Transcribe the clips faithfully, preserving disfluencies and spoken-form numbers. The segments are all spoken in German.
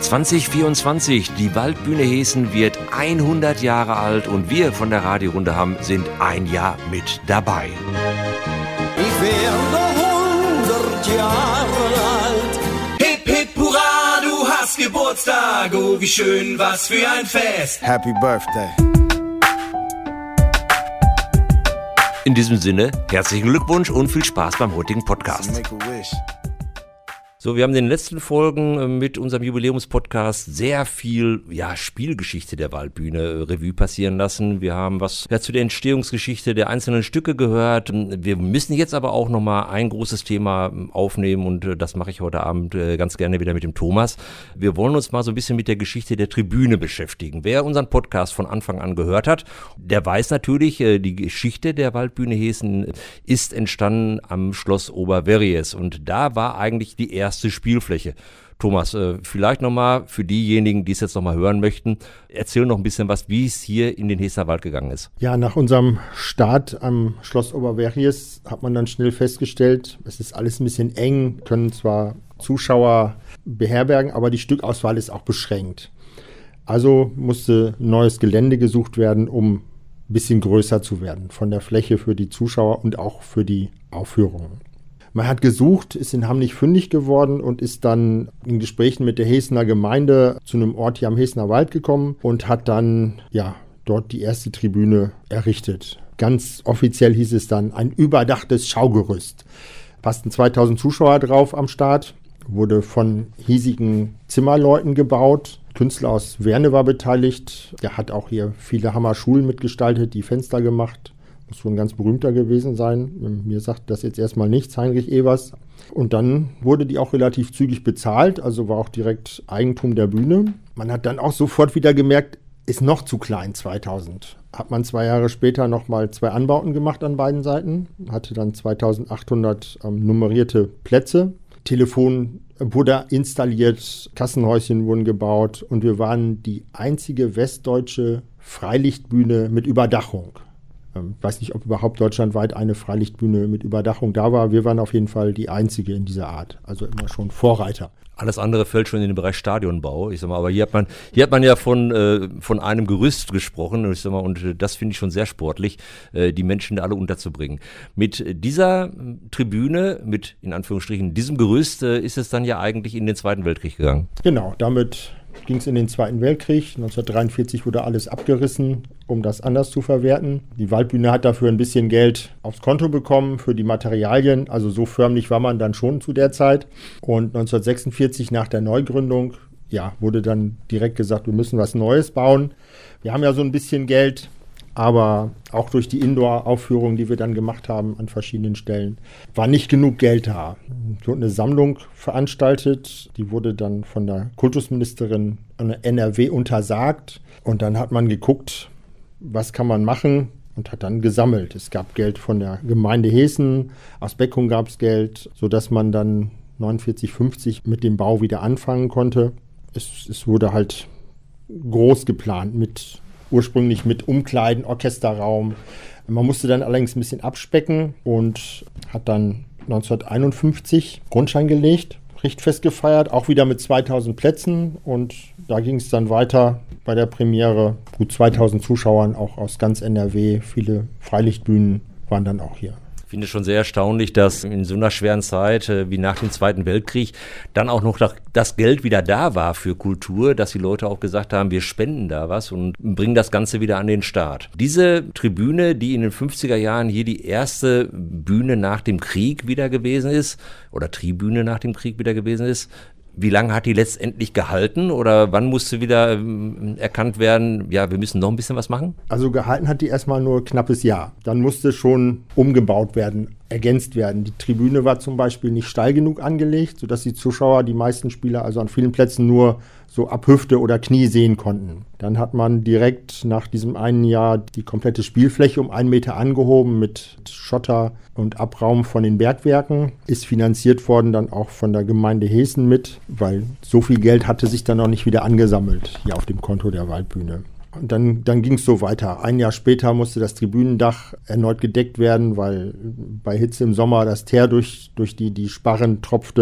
zwanzig vierundzwanzig, die Waldbühne Heeßen wird hundert Jahre alt und wir von der Radiorunde Hamm sind ein Jahr mit dabei. Ich werde hundert Jahre alt. Hip, hip, hurra, du hast Geburtstag. Oh, wie schön, was für ein Fest. Happy Birthday. In diesem Sinne, herzlichen Glückwunsch und viel Spaß beim heutigen Podcast. Make a wish. So, wir haben in den letzten Folgen mit unserem Jubiläumspodcast sehr viel ja, Spielgeschichte der Waldbühne Revue passieren lassen. Wir haben was ja, zu der Entstehungsgeschichte der einzelnen Stücke gehört. Wir müssen jetzt aber auch nochmal ein großes Thema aufnehmen und das mache ich heute Abend ganz gerne wieder mit dem Thomas. Wir wollen uns mal so ein bisschen mit der Geschichte der Tribüne beschäftigen. Wer unseren Podcast von Anfang an gehört hat, der weiß natürlich, die Geschichte der Waldbühne Heeßen ist entstanden am Schloss Oberverries und da war eigentlich die erste Spielfläche. Thomas, äh, vielleicht nochmal für diejenigen, die es jetzt nochmal hören möchten, erzähl noch ein bisschen was, wie es hier in den Heeßener Wald gegangen ist. Ja, nach unserem Start am Schloss Oberverries hat man dann schnell festgestellt, es ist alles ein bisschen eng, können zwar Zuschauer beherbergen, aber die Stückauswahl ist auch beschränkt. Also musste neues Gelände gesucht werden, um ein bisschen größer zu werden, von der Fläche für die Zuschauer und auch für die Aufführungen. Man hat gesucht, ist in Hamm nicht fündig geworden und ist dann in Gesprächen mit der Heeßener Gemeinde zu einem Ort hier am Heeßener Wald gekommen und hat dann ja dort die erste Tribüne errichtet. Ganz offiziell hieß es dann ein überdachtes Schaugerüst. Passten zweitausend Zuschauer drauf am Start, wurde von hiesigen Zimmerleuten gebaut. Künstler aus Werne war beteiligt. Der hat auch hier viele Hammer Schulen mitgestaltet, die Fenster gemacht. Muss wohl ein ganz berühmter gewesen sein. Mir sagt das jetzt erstmal nichts, Heinrich Evers. Und dann wurde die auch relativ zügig bezahlt, also war auch direkt Eigentum der Bühne. Man hat dann auch sofort wieder gemerkt, ist noch zu klein, zweitausend. Hat man zwei Jahre später nochmal zwei Anbauten gemacht an beiden Seiten, hatte dann zweitausendachthundert ähm, nummerierte Plätze. Telefon wurde installiert, Kassenhäuschen wurden gebaut und wir waren die einzige westdeutsche Freilichtbühne mit Überdachung. Ich weiß nicht, ob überhaupt deutschlandweit eine Freilichtbühne mit Überdachung da war. Wir waren auf jeden Fall die einzige in dieser Art. Also immer schon Vorreiter. Alles andere fällt schon in den Bereich Stadionbau. Ich sag mal, aber hier hat man, hier hat man ja von, äh, von einem Gerüst gesprochen. Ich sag mal, und äh, das finde ich schon sehr sportlich, äh, die Menschen alle unterzubringen. Mit dieser äh, Tribüne, mit in Anführungsstrichen diesem Gerüst, äh, ist es dann ja eigentlich in den Zweiten Weltkrieg gegangen. Genau, damit ging es in den Zweiten Weltkrieg. neunzehnhundertdreiundvierzig wurde alles abgerissen, um das anders zu verwerten. Die Waldbühne hat dafür ein bisschen Geld aufs Konto bekommen für die Materialien. Also so förmlich war man dann schon zu der Zeit. Und neunzehnhundertsechsundvierzig nach der Neugründung, ja, wurde dann direkt gesagt, wir müssen was Neues bauen. Wir haben ja so ein bisschen Geld, aber auch durch die Indoor-Aufführungen, die wir dann gemacht haben an verschiedenen Stellen, war nicht genug Geld da. Es wurde eine Sammlung veranstaltet, die wurde dann von der Kultusministerin an N R W untersagt. Und dann hat man geguckt, was kann man machen und hat dann gesammelt. Es gab Geld von der Gemeinde Heeßen, aus Beckum gab es Geld, sodass man dann neunundvierzig, fünfzig mit dem Bau wieder anfangen konnte. Es, es wurde halt groß geplant mit ursprünglich mit Umkleiden, Orchesterraum. Man musste dann allerdings ein bisschen abspecken und hat dann neunzehnhunderteinundfünfzig Grundstein gelegt, Richtfest gefeiert, auch wieder mit zweitausend Plätzen. Und da ging es dann weiter bei der Premiere. Gut zweitausend Zuschauern, auch aus ganz N R W. Viele Freilichtbühnen waren dann auch hier. Ich finde es schon sehr erstaunlich, dass in so einer schweren Zeit äh, wie nach dem Zweiten Weltkrieg dann auch noch das Geld wieder da war für Kultur, dass die Leute auch gesagt haben, wir spenden da was und bringen das Ganze wieder an den Start. Diese Tribüne, die in den fünfziger Jahren hier die erste Bühne nach dem Krieg wieder gewesen ist, oder Tribüne nach dem Krieg wieder gewesen ist, wie lange hat die letztendlich gehalten oder wann musste wieder ähm, erkannt werden, ja, wir müssen noch ein bisschen was machen? Also gehalten hat die erstmal nur ein knappes Jahr. Dann musste schon umgebaut werden, ergänzt werden. Die Tribüne war zum Beispiel nicht steil genug angelegt, sodass die Zuschauer, die meisten Spieler, also an vielen Plätzen nur so ab Hüfte oder Knie sehen konnten. Dann hat man direkt nach diesem einen Jahr die komplette Spielfläche um einen Meter angehoben mit Schotter und Abraum von den Bergwerken. Ist finanziert worden dann auch von der Gemeinde Heeßen mit, weil so viel Geld hatte sich dann noch nicht wieder angesammelt hier auf dem Konto der Waldbühne. Und dann, dann ging es so weiter. Ein Jahr später musste das Tribünendach erneut gedeckt werden, weil bei Hitze im Sommer das Teer durch, durch die, die Sparren tropfte.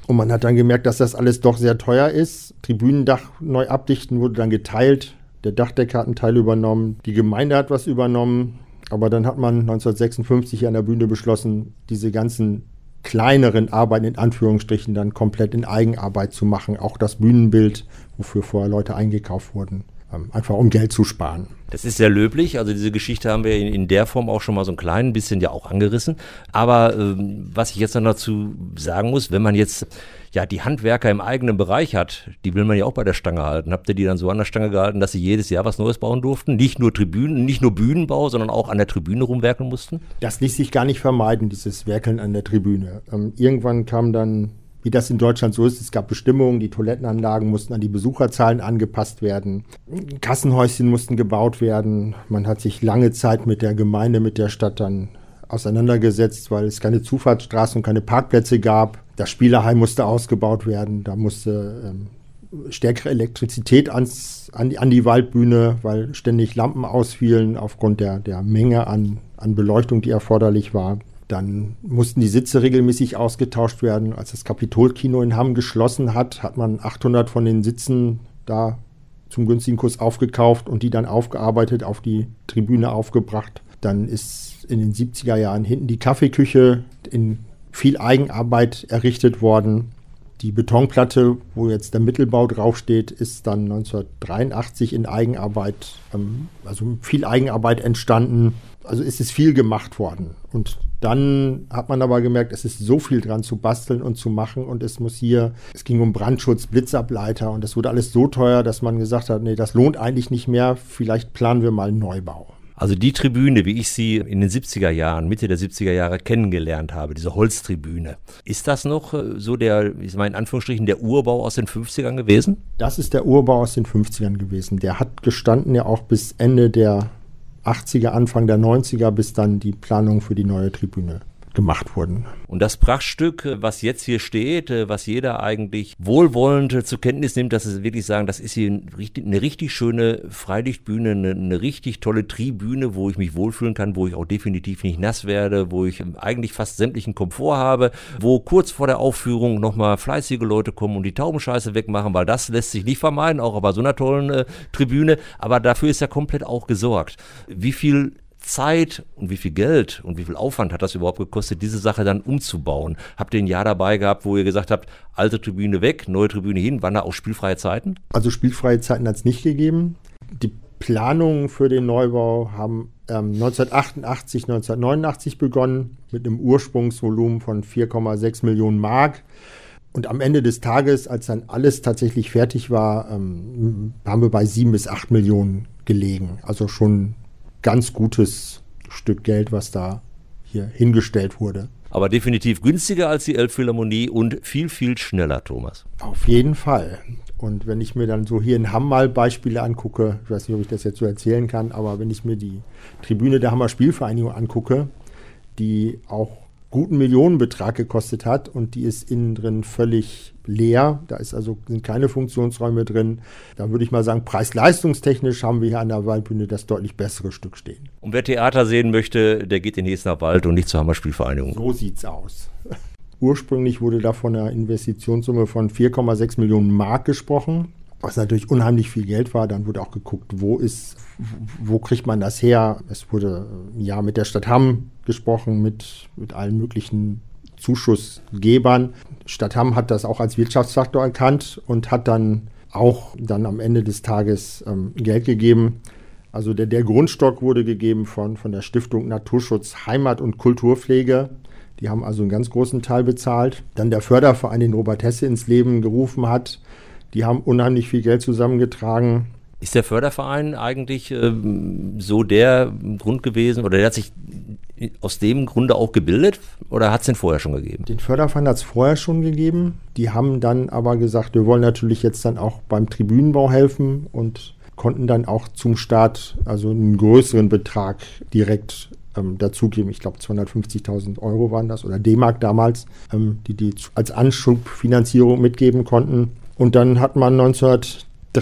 Und man hat dann gemerkt, dass das alles doch sehr teuer ist. Tribünendach neu abdichten wurde dann geteilt. Der Dachdecker hat einen Teil übernommen. Die Gemeinde hat was übernommen. Aber dann hat man neunzehnhundertsechsundfünfzig hier an der Bühne beschlossen, diese ganzen kleineren Arbeiten in Anführungsstrichen dann komplett in Eigenarbeit zu machen. Auch das Bühnenbild, wofür vorher Leute eingekauft wurden. Einfach um Geld zu sparen. Das ist sehr löblich, also diese Geschichte haben wir in, in der Form auch schon mal so ein klein bisschen ja auch angerissen. Aber ähm, was ich jetzt noch dazu sagen muss, wenn man jetzt ja die Handwerker im eigenen Bereich hat, die will man ja auch bei der Stange halten. Habt ihr die dann so an der Stange gehalten, dass sie jedes Jahr was Neues bauen durften? Nicht nur Tribünen, nicht nur Bühnenbau, sondern auch an der Tribüne rumwerkeln mussten? Das ließ sich gar nicht vermeiden, dieses Werkeln an der Tribüne. Ähm, irgendwann kam dann, wie das in Deutschland so ist, es gab Bestimmungen, die Toilettenanlagen mussten an die Besucherzahlen angepasst werden, Kassenhäuschen mussten gebaut werden. Man hat sich lange Zeit mit der Gemeinde, mit der Stadt dann auseinandergesetzt, weil es keine Zufahrtsstraßen und keine Parkplätze gab. Das Spielerheim musste ausgebaut werden, da musste ähm, stärkere Elektrizität ans, an, die, an die Waldbühne, weil ständig Lampen ausfielen aufgrund der, der Menge an, an Beleuchtung, die erforderlich war. Dann mussten die Sitze regelmäßig ausgetauscht werden. Als das Kapitolkino in Hamm geschlossen hat, hat man achthundert von den Sitzen da zum günstigen Kurs aufgekauft und die dann aufgearbeitet, auf die Tribüne aufgebracht. Dann ist in den siebziger Jahren hinten die Kaffeeküche in viel Eigenarbeit errichtet worden. Die Betonplatte, wo jetzt der Mittelbau draufsteht, ist dann neunzehnhundertdreiundachtzig in Eigenarbeit, ähm, also viel Eigenarbeit entstanden. Also ist es viel gemacht worden. Und dann hat man aber gemerkt, es ist so viel dran zu basteln und zu machen. Und es muss hier, es ging um Brandschutz, Blitzableiter. Und das wurde alles so teuer, dass man gesagt hat, nee, das lohnt eigentlich nicht mehr. Vielleicht planen wir mal einen Neubau. Also die Tribüne, wie ich sie in den siebziger Jahren, Mitte der siebziger Jahre kennengelernt habe, diese Holztribüne, ist das noch so der, ich meine in Anführungsstrichen, der Urbau aus den fünfzigern gewesen? Das ist der Urbau aus den fünfzigern gewesen. Der hat gestanden ja auch bis Ende der achtziger, Anfang der neunziger, bis dann die Planungen für die neue Tribüne gemacht wurden. Und das Prachtstück, was jetzt hier steht, was jeder eigentlich wohlwollend zur Kenntnis nimmt, dass sie wirklich sagen, das ist hier eine richtig schöne Freilichtbühne, eine, eine richtig tolle Tribüne, wo ich mich wohlfühlen kann, wo ich auch definitiv nicht nass werde, wo ich eigentlich fast sämtlichen Komfort habe, wo kurz vor der Aufführung nochmal fleißige Leute kommen und die Taubenscheiße wegmachen, weil das lässt sich nicht vermeiden, auch bei so einer tollen äh, Tribüne, aber dafür ist ja komplett auch gesorgt. Wie viel Zeit und wie viel Geld und wie viel Aufwand hat das überhaupt gekostet, diese Sache dann umzubauen? Habt ihr ein Jahr dabei gehabt, wo ihr gesagt habt, alte Tribüne weg, neue Tribüne hin? Waren da auch spielfreie Zeiten? Also spielfreie Zeiten hat es nicht gegeben. Die Planungen für den Neubau haben ähm, neunzehnhundertachtundachtzig, neunzehnhundertneunundachtzig begonnen mit einem Ursprungsvolumen von vier Komma sechs Millionen Mark. Und am Ende des Tages, als dann alles tatsächlich fertig war, ähm, haben wir bei sieben bis acht Millionen gelegen. Also schon ganz gutes Stück Geld, was da hier hingestellt wurde. Aber definitiv günstiger als die Elbphilharmonie und viel, viel schneller, Thomas. Auf jeden Fall. Und wenn ich mir dann so hier in Hamm mal Beispiele angucke, ich weiß nicht, ob ich das jetzt so erzählen kann, aber wenn ich mir die Tribüne der Hammer Spielvereinigung angucke, die auch guten Millionenbetrag gekostet hat und die ist innen drin völlig leer. Da ist also, sind keine Funktionsräume drin. Da würde ich mal sagen, preis-leistungstechnisch haben wir hier an der Waldbühne das deutlich bessere Stück stehen. Und wer Theater sehen möchte, der geht in Hesner Wald und nicht zur Hammer Spielvereinigung. So sieht's aus. Ursprünglich wurde da von einer Investitionssumme von vier Komma sechs Millionen Mark gesprochen, was natürlich unheimlich viel Geld war. Dann wurde auch geguckt, wo ist, wo kriegt man das her? Es wurde ja mit der Stadt Hamm gesprochen, mit, mit allen möglichen Zuschussgebern. Stadt Hamm hat das auch als Wirtschaftsfaktor erkannt und hat dann auch dann am Ende des Tages ähm, Geld gegeben. Also der, der Grundstock wurde gegeben von, von der Stiftung Naturschutz, Heimat und Kulturpflege. Die haben also einen ganz großen Teil bezahlt. Dann der Förderverein, den Robert Hesse ins Leben gerufen hat. Die haben unheimlich viel Geld zusammengetragen. Ist der Förderverein eigentlich ähm, so der Grund gewesen oder der hat sich aus dem Grunde auch gebildet oder hat es den vorher schon gegeben? Den Förderverein hat es vorher schon gegeben. Die haben dann aber gesagt, wir wollen natürlich jetzt dann auch beim Tribünenbau helfen und konnten dann auch zum Start also einen größeren Betrag direkt ähm, dazugeben. Ich glaube zweihundertfünfzigtausend Euro waren das oder D-Mark damals, ähm, die die als Anschubfinanzierung mitgeben konnten. Und dann hat man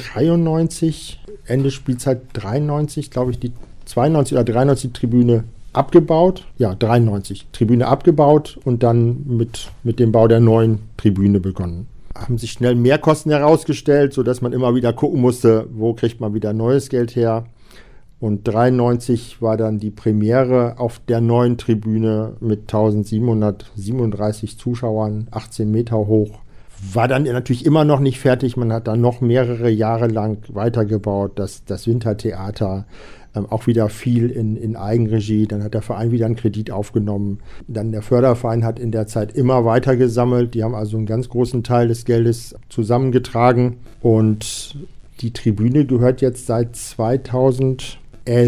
neunzehnhundertdreiundneunzig, Ende Spielzeit dreiundneunzig, glaube ich, die zweiundneunzig oder dreiundneunzig Tribüne abgebaut, ja, dreiundneunzig, Tribüne abgebaut und dann mit, mit dem Bau der neuen Tribüne begonnen. Haben sich schnell Mehrkosten herausgestellt, sodass man immer wieder gucken musste, wo kriegt man wieder neues Geld her. Und dreiundneunzig war dann die Premiere auf der neuen Tribüne mit eintausendsiebenhundertsiebenunddreißig Zuschauern, achtzehn Meter hoch. War dann natürlich immer noch nicht fertig. Man hat dann noch mehrere Jahre lang weitergebaut. Das, das Wintertheater, ähm, auch wieder viel in, in Eigenregie. Dann hat der Verein wieder einen Kredit aufgenommen. Dann der Förderverein hat in der Zeit immer weiter gesammelt. Die haben also einen ganz großen Teil des Geldes zusammengetragen. Und die Tribüne gehört jetzt seit zweitausendelf,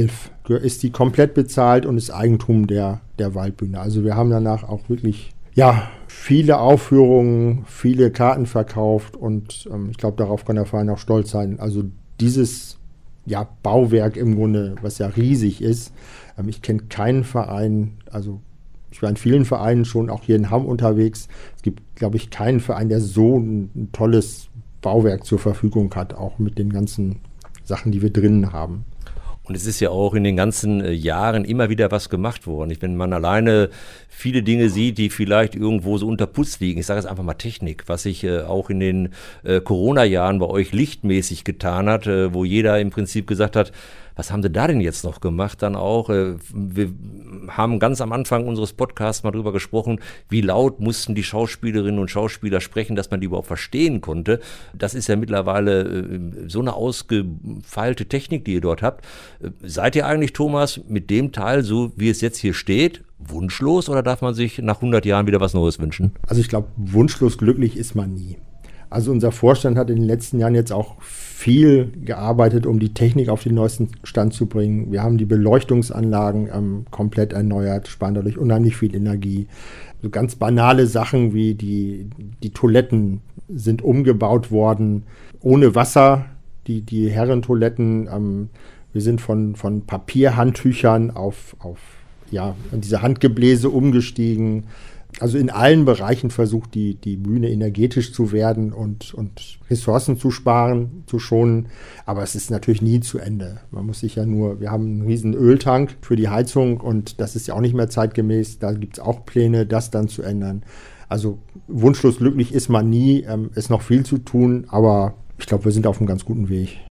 ist die komplett bezahlt und ist Eigentum der, der Waldbühne. Also wir haben danach auch wirklich, ja, viele Aufführungen, viele Karten verkauft und ähm, ich glaube, darauf kann der Verein auch stolz sein. Also dieses ja, Bauwerk im Grunde, was ja riesig ist, ähm, ich kenne keinen Verein, also ich war in vielen Vereinen schon, auch hier in Hamm unterwegs. Es gibt, glaube ich, keinen Verein, der so ein, ein tolles Bauwerk zur Verfügung hat, auch mit den ganzen Sachen, die wir drinnen haben. Und es ist ja auch in den ganzen äh, Jahren immer wieder was gemacht worden. Ich, wenn man alleine viele Dinge sieht, die vielleicht irgendwo so unter Putz liegen, ich sage jetzt einfach mal Technik, was sich äh, auch in den äh, Corona-Jahren bei euch lichtmäßig getan hat, äh, wo jeder im Prinzip gesagt hat, was haben sie da denn jetzt noch gemacht? Dann auch, äh, wir haben ganz am Anfang unseres Podcasts mal drüber gesprochen, wie laut mussten die Schauspielerinnen und Schauspieler sprechen, dass man die überhaupt verstehen konnte. Das ist ja mittlerweile äh, so eine ausgefeilte Technik, die ihr dort habt. Äh, seid ihr eigentlich, Thomas, mit dem Teil, so wie es jetzt hier steht, wunschlos oder darf man sich nach hundert Jahren wieder was Neues wünschen? Also ich glaube, wunschlos glücklich ist man nie. Also unser Vorstand hat in den letzten Jahren jetzt auch viel gearbeitet, um die Technik auf den neuesten Stand zu bringen. Wir haben die Beleuchtungsanlagen ähm, komplett erneuert, sparen dadurch unheimlich viel Energie. So ganz banale Sachen wie die, die Toiletten sind umgebaut worden, ohne Wasser. Die, die Herrentoiletten, ähm, wir sind von, von Papierhandtüchern auf, auf ja, diese Handgebläse umgestiegen. Also in allen Bereichen versucht die, die Bühne energetisch zu werden und, und Ressourcen zu sparen, zu schonen. Aber es ist natürlich nie zu Ende. Man muss sich ja nur, wir haben einen riesen Öltank für die Heizung und das ist ja auch nicht mehr zeitgemäß. Da gibt es auch Pläne, das dann zu ändern. Also wunschlos glücklich ist man nie. Ähm, ist noch viel zu tun, aber ich glaube, wir sind auf einem ganz guten Weg.